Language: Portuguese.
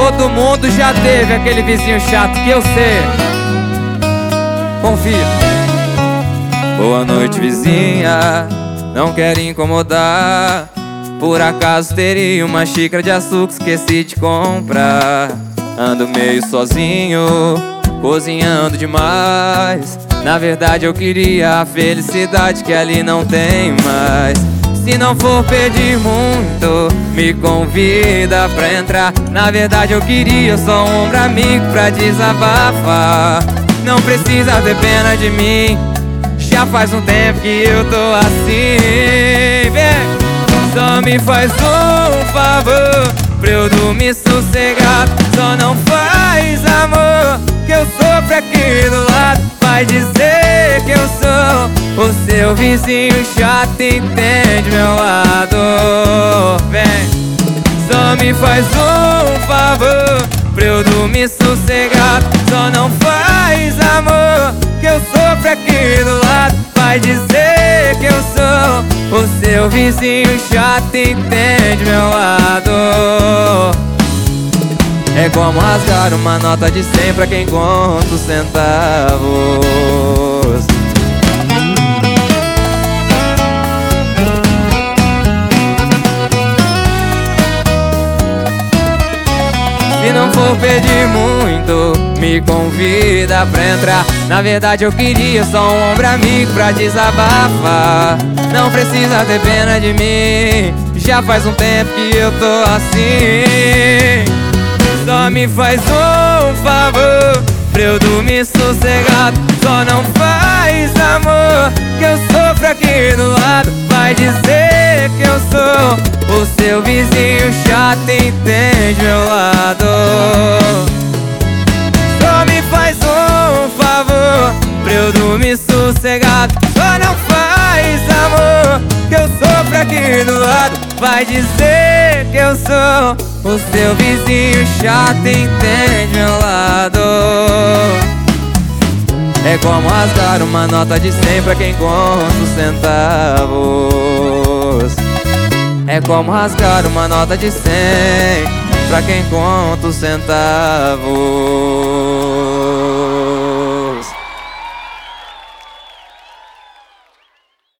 Todo mundo já teve aquele vizinho chato que eu sei. Confia. Boa noite, vizinha, não quero incomodar. Por acaso teria uma xícara de açúcar, esqueci de comprar. Ando meio sozinho, cozinhando demais. Na verdade eu queria a felicidade que ali não tem mais. Se não for pedir muito, me convida pra entrar. Na verdade eu queria só um ombro amigo pra desabafar. Não precisa ter pena de mim, já faz um tempo que eu tô assim. Vem. Só me faz um favor pra eu dormir sossegado. Só não faz amor, que eu sofro aqui do lado. Vai dizer que eu sou o seu vizinho chato, entende meu lado. Vem. Só me faz um favor pra eu dormir sossegado. Só não faz amor, que eu sofro aqui do lado. Vai dizer que eu sou o seu vizinho chato, entende meu lado. É como rasgar uma nota de 100 pra quem conta os centavos. Se não for pedir muito, me convida pra entrar. Na verdade eu queria só um ombro amigo pra desabafar. Não precisa ter pena de mim, já faz um tempo que eu tô assim. Só me faz um favor pra eu dormir sossegado. Só não faz amor, que eu sofro aqui do lado. Vai dizer que eu sou o seu vizinho chato, entende meu lado. Só me faz um favor pra eu dormir sossegado. Só não faz amor, que eu sofro aqui do lado. Vai dizer que eu sou o seu vizinho chato, entende meu lado. É como rasgar uma nota de 100 pra quem conta os centavos. É como rasgar uma nota de 100 pra quem conta os centavos.